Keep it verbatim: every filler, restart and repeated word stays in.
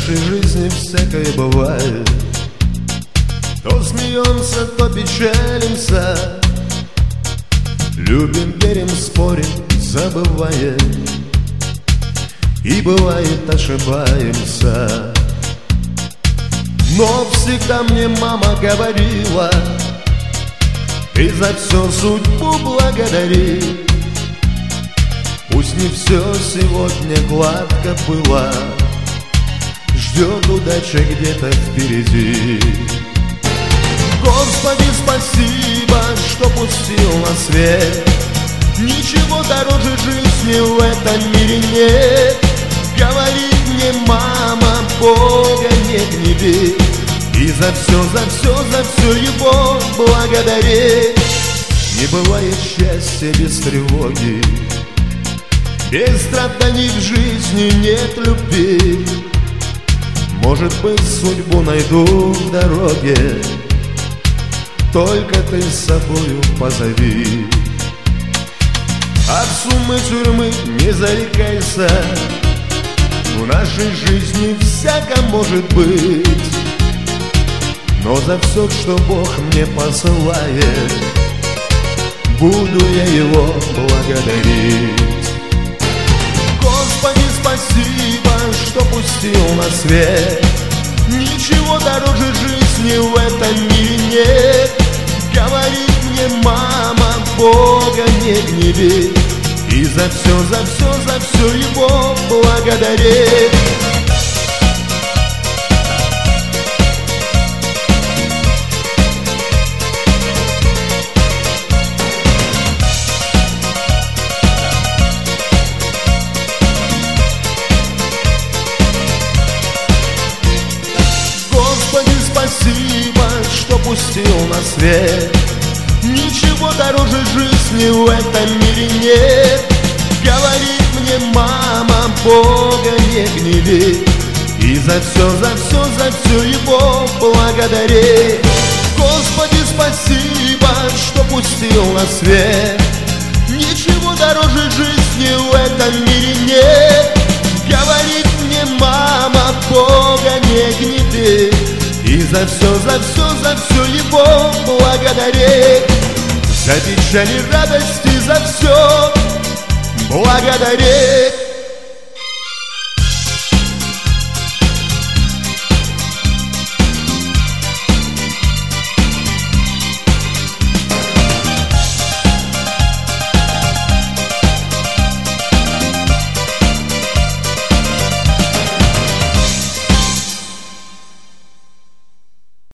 нашей жизни всякое бывает. То смеемся, то печалимся, любим, верим, спорим, забываем, и бывает ошибаемся. Но всегда мне мама говорила: ты за все судьбу благодари. Пусть не все сегодня гладко было, ждет удача где-то впереди. Господи, спасибо, что пустил на свет. Ничего дороже жизни в этом мире нет. Говорит мне мама, Бога не гневи, и за все, за все, за все его благодари. Не бывает счастья без тревоги, без страданий в жизни нет любви. Может быть, судьбу найду в дороге, только ты с собою позови. От суммы тюрьмы не зарекайся, в нашей жизни всяко может быть. Но за все, что Бог мне посылает, буду я его благодарить. Господи, спасибо, что пустил на свет. Ничего дороже жизни в этом мире нет. Говорит мне мама, Бога не гневи, и за все, за все, за все его благодари. Господи, спасибо, что пустил на свет. Ничего дороже жизни в этом мире нет. Говорит мне мама, Бога не гневи, и за все, за все, за все его благодари. Господи, спасибо, что пустил на свет. Ничего дороже жизни в этом мире нет. Говорит мне мама, Бога не гневи, и за все, за все, за все его благодари. За печаль и радости, за все благодари.